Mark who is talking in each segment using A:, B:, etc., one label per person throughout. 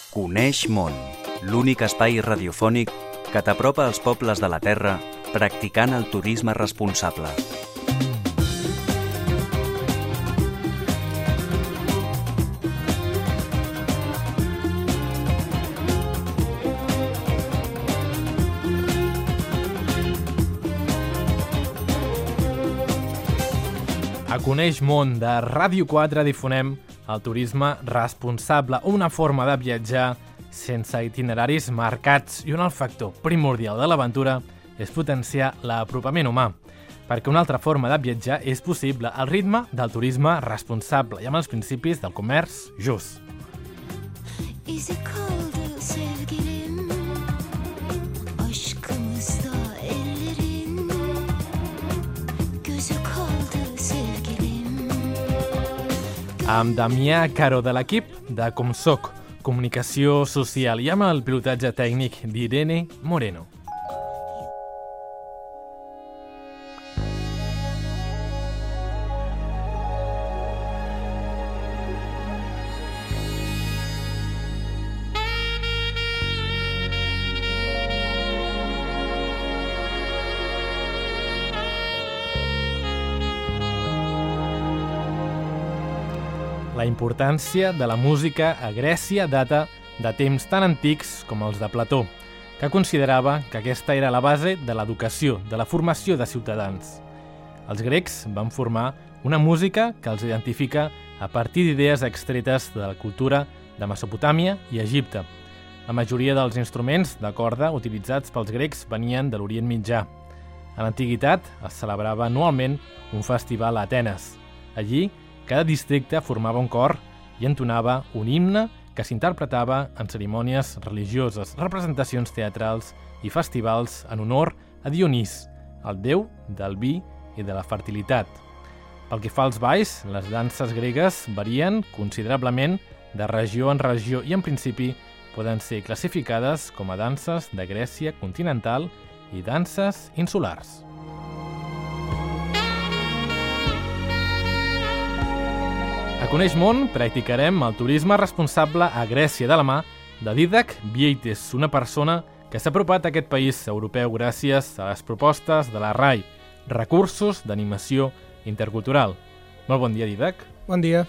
A: Coneix món, l'únic espai radiofònic que t'apropa als pobles de la Terra practicant el turisme responsable.
B: A Coneix món de Ràdio 4 difonem el turisme responsable, una forma de viatjar sense itineraris marcats i on el factor primordial de l'aventura és potenciar l'apropament humà, perquè una altra forma de viatjar és possible al ritme del turisme responsable i amb els principis del comerç just. Amb Damià Caro de l'equip de Comsoc, Comunicació Social, i amb el pilotatge tècnic d'Irene Moreno. La importància de la música a Grècia data de temps tan antics com els de Plató, que considerava que aquesta era la base de l'educació, de la formació de ciutadans. Els grecs van formar una música que els identifica a partir d'idees extretes de la cultura de Mesopotàmia i Egipte. La majoria dels instruments de corda utilitzats pels grecs venien de l'Orient Mitjà. A l'antiguitat es celebrava anualment un festival a Atenes. Allí, cada districte formava un cor i entonava un himne que s'interpretava en cerimònies religioses, representacions teatrals i festivals en honor a Dionís, el déu del vi i de la fertilitat. Pel que fa als balls, les danses gregues varien considerablement de regió en regió i en principi poden ser classificades com a danses de Grècia continental i danses insulars. A Coneix món practicarem el turisme responsable a Grècia de la mà de Didac Vieites, una persona que s'ha apropat a aquest país europeu gràcies a les propostes de la RAI, Recursos d'Animació Intercultural. Molt bon dia, Didac.
C: Bon dia.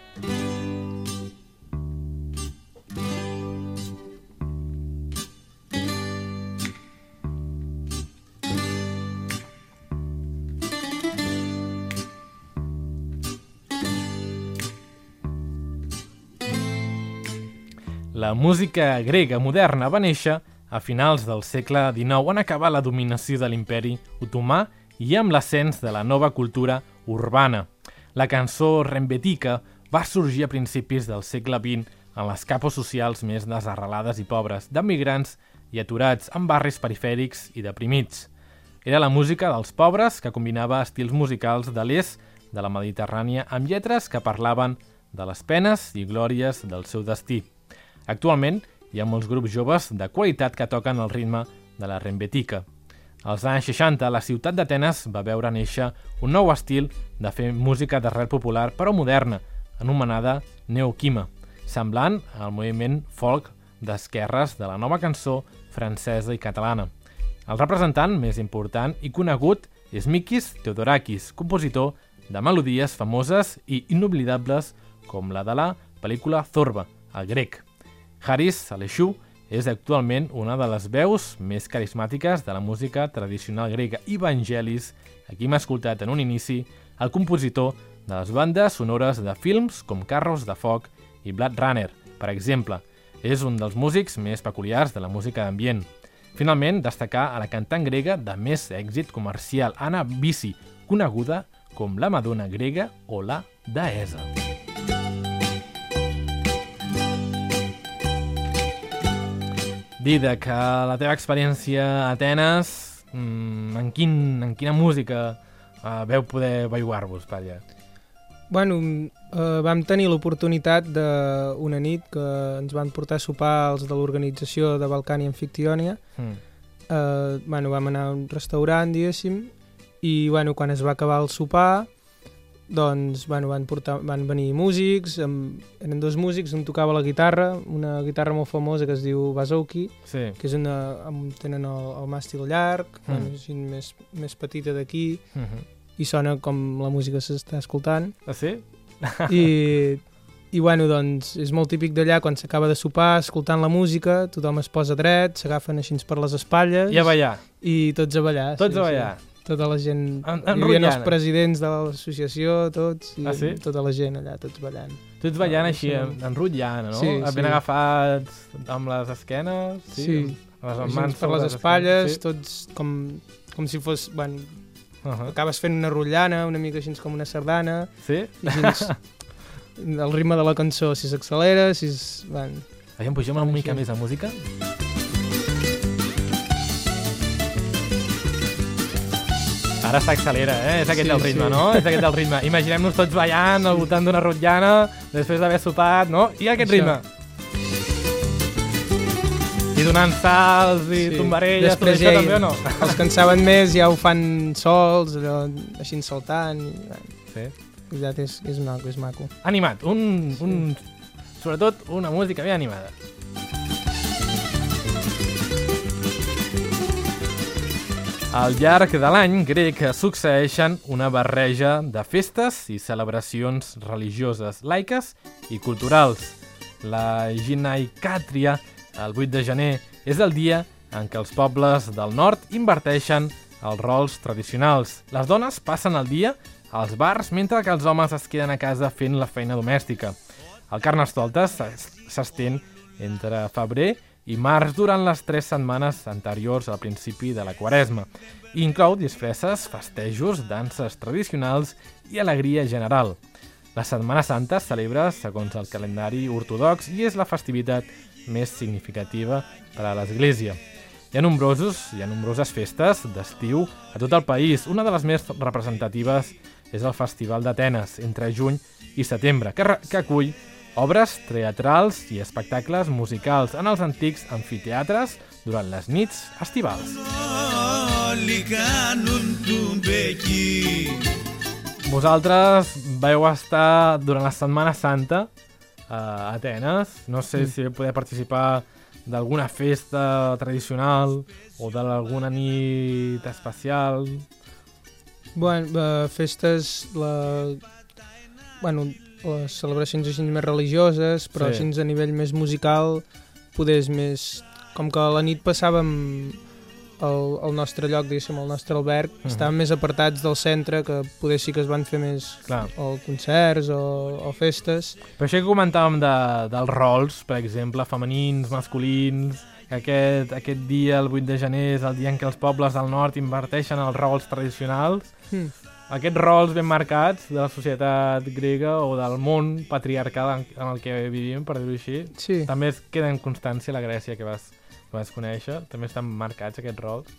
B: La música grega moderna va néixer a finals del segle XIX en acabar la dominació de l'imperi otomà i amb l'ascens de la nova cultura urbana. La cançó rembetica va sorgir a principis del segle XX en les capes socials més desarrelades i pobres, d'emigrants i aturats en barris perifèrics i deprimits. Era la música dels pobres que combinava estils musicals de l'est de la Mediterrània amb lletres que parlaven de les penes i glòries del seu destí. Actualment, hi ha molts grups joves de qualitat que toquen el ritme de la rembetica. Als anys 60, la ciutat d'Atenes va veure néixer un nou estil de fer música d'arrel popular però moderna, anomenada neoquima, semblant al moviment folk d'esquerres de la nova cançó francesa i catalana. El representant més important i conegut és Mikis Theodorakis, compositor de melodies famoses i inoblidables com la de la pel·lícula Zorba, el grec. Haris Alexiou és actualment una de les veus més carismàtiques de la música tradicional grega i Vangelis, a qui hem escoltat en un inici, el compositor de les bandes sonores de films com Carros de Foc i Blade Runner, per exemple. És un dels músics més peculiars de la música d'ambient. Finalment, destacar a la cantant grega de més èxit comercial, Anna Vissi, coneguda com la Madonna grega o la deessa. Didac, la teva experiència a Atenes, en quina música veu poder beuar-vos per allà?
C: Bueno, vam tenir l'oportunitat d'una nit que ens van portar a sopar els de l'organització de Balcani Amfictionia. Vam anar a un restaurant, diguéssim, i quan es va acabar el sopar doncs van venir músics, eren 2 músics, un tocava la guitarra, una guitarra molt famosa que es diu Bazooki,
B: Sí.
C: que és tenen el màstil llarg, així més petita d'aquí, i sona com la música s'està escoltant.
B: Ah, sí?
C: I doncs és molt típic d'allà, quan s'acaba de sopar, escoltant la música, tothom es posa dret, s'agafen així per les espatlles...
B: I a ballar.
C: I tots a ballar.
B: Tots a ballar.
C: Sí. Tota la gent, hi havia
B: Enrotllant.
C: els presidents de l'associació, tots, i
B: sí?
C: tota la gent allà, tots ballant.
B: Tots ballant així, enrotllant, no?
C: Sí,
B: Ben agafats amb les esquenes,
C: Sí.
B: Les mans
C: per les espatlles, tots com si fos... Acabes fent una rotllana, una mica així com una sardana,
B: Sí?
C: i així el ritme de la cançó, si s'accelera, si es...
B: Aviam, pugem una mica més de música. Ara s'accelera, És aquest el ritme, no? És aquest el ritme. Imaginem-nos tots ballant al voltant d'una rotllana, després d'haver sopat, no? I aquest ritme. I donant salts i tombarelles, tot això també o no?
C: Els que en saben més ja ho fan sols, allò, així saltant.
B: Sí.
C: La veritat és maco.
B: Animat, sobretot una música ben animada. Al llarg de l'any grec succeeixen una barreja de festes i celebracions religioses, laiques i culturals. La Ginaikatria, el 8 de gener, és el dia en què els pobles del nord inverteixen els rols tradicionals. Les dones passen el dia als bars mentre que els homes es queden a casa fent la feina domèstica. El Carnestoltes s'estén entre febrer i març durant les 3 setmanes anteriors al principi de la Quaresma. Inclou disfresses, festejos, danses tradicionals i alegria general. La Setmana Santa es celebra segons el calendari ortodox i és la festivitat més significativa per a l'Església. Hi ha nombroses festes d'estiu a tot el país. Una de les més representatives és el Festival d'Atenes, entre juny i setembre, que acull obres teatrals i espectacles musicals en els antics amfiteatres durant les nits estivals. Vosaltres vau estar durant la Setmana Santa a Atenes. No sé si podeu participar d'alguna festa tradicional o d'alguna nit especial.
C: Festes... les celebracions així més religioses, però així a nivell més musical, poder és més... Com que a la nit passàvem al nostre lloc, diguéssim, al nostre alberg, estàvem més apartats del centre, que poder sí que es van fer més concerts o festes.
B: Però això que comentàvem dels rols, per exemple, femenins, masculins, que aquest dia, el 8 de gener, és el dia en què els pobles del nord inverteixen els rols tradicionals. Aquests rols ben marcats de la societat grega o del món patriarcal en el que vivim, per dir-ho així, també es queda en constància a la Grècia que vas conèixer. També estan marcats aquests rols.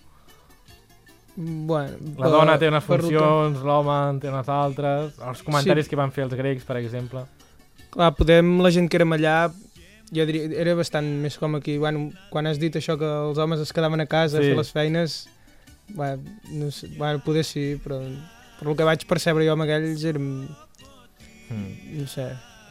B: La dona té unes funcions, l'home en té unes altres, els comentaris que van fer els grecs, per exemple.
C: Clar, la gent que érem allà, jo diria, era bastant més com aquí. Quan has dit això que els homes es quedaven a casa a fer les feines, no sé, poder sí, però... Per el que vaig percebre jo amb aquells érem... no sé...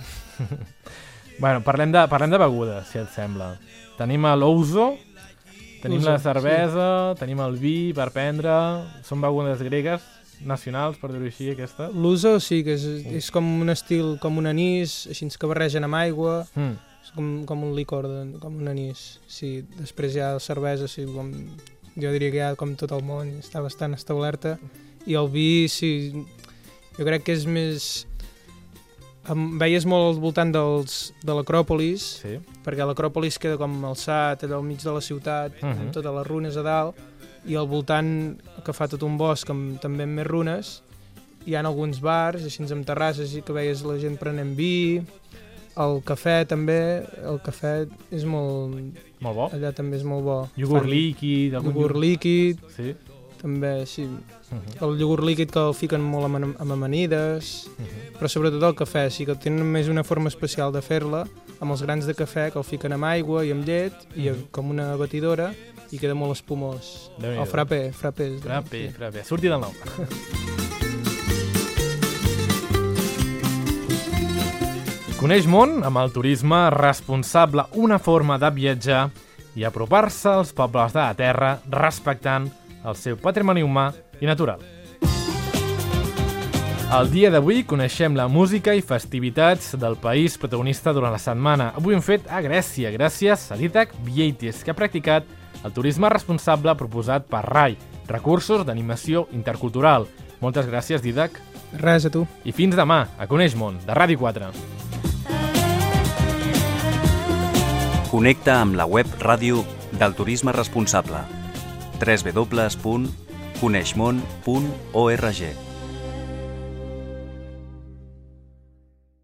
B: Parlem de begudes, si et sembla. Tenim l'ouzo, tenim la cervesa, tenim el vi per prendre... Són begudes gregues, nacionals, per dir-ho així, aquesta.
C: L'ouzo sí, que és com un estil, com un anís, així que barregen amb aigua, és com un licor, com un anís. Sí, després hi ha la cervesa, sí, jo diria que hi ha com tot el món, està bastant establerta. I el vi, sí, jo crec que és més... Veies molt al voltant de l'Acròpolis, perquè l'Acròpolis queda com alçat allà al mig de la ciutat, amb totes les runes a dalt, i al voltant, que fa tot un bosc també amb més runes, hi ha alguns bars, així amb terrasses, i que veies la gent prenent vi, el cafè també, el cafè és molt...
B: Molt bo?
C: Allà també és molt bo.
B: Iogurt líquid...
C: Iogurt líquid...
B: Sí.
C: També, sí. El iogurt líquid que el fiquen molt amb amanides, però sobretot el cafè, sí que tenen més una forma especial de fer-la, amb els grans de cafè que el fiquen amb aigua i amb llet, i com una batidora, i queda molt espumós. El frappé.
B: Frappé. Surti del nom. Coneix món amb el turisme responsable, una forma de viatjar i apropar-se als pobles de la terra respectant el seu patrimoni humà i natural. El dia d'avui coneixem la música i festivitats del país protagonista durant la setmana. Avui hem fet a Grècia, gràcies a Didac Vieitis, que ha practicat el turisme responsable proposat per RAI, Recursos d'Animació Intercultural. Moltes gràcies, Didac.
C: Res, a tu.
B: I fins demà, a Coneix Món, de Ràdio 4.
A: Connecta amb la web ràdio del turisme responsable www.coneixmon.org